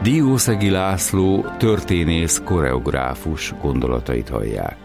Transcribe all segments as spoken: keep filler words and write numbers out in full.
Diószegi László történész, koreográfus gondolatait hallják.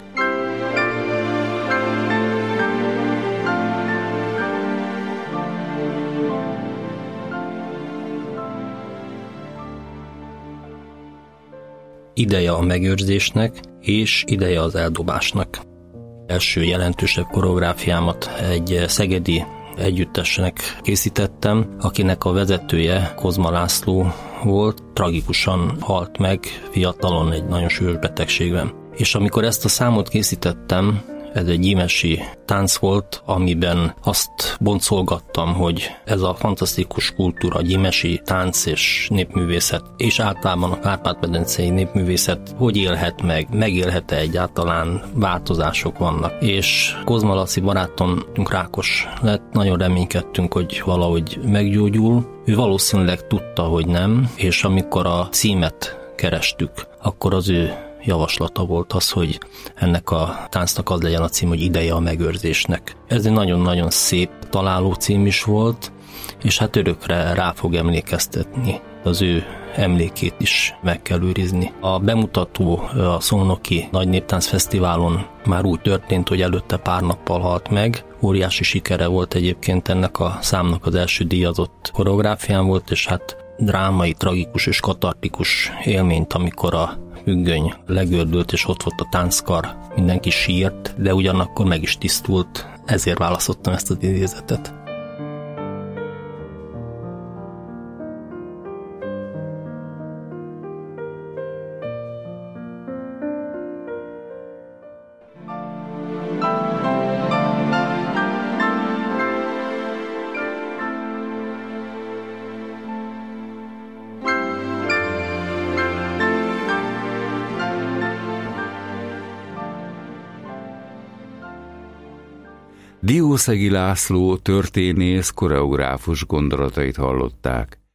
Ideje a megőrzésnek és ideje az eldobásnak. Első jelentősebb koreográfiámat egy szegedi együttesnek készítettem, akinek a vezetője Kozma László volt, tragikusan halt meg fiatalon egy nagyon súlyos betegségben. És amikor ezt a számot készítettem, ez egy gyímesi tánc volt, amiben azt boncolgattam, hogy ez a fantasztikus kultúra, gyímesi tánc és népművészet, és általában a Kárpát-medencei népművészet hogy élhet meg, megélhet-e egyáltalán, változások vannak. És Kozma Laci barátom rákos lett, nagyon reménykedtünk, hogy valahogy meggyógyul. Ő valószínűleg tudta, hogy nem, és amikor a címet kerestük, akkor az ő javaslata volt az, hogy ennek a táncnak az legyen a cím, hogy Ideje a megőrzésnek. Ez egy nagyon-nagyon szép találó cím is volt, és hát örökre rá fog emlékeztetni. Az ő emlékét is meg kell őrizni. A bemutató a Szolnoki Nagy Néptánc Fesztiválon már úgy történt, hogy előtte pár nappal halt meg. Óriási sikere volt egyébként ennek a számnak, az első díjazott koreográfián volt, és hát drámai, tragikus és katartikus élményt, amikor a függöny legördült, és ott volt a tánckar, mindenki sírt, de ugyanakkor meg is tisztult, ezért választottam ezt az idézetet. Diószegi László történész, koreográfus gondolatait hallották.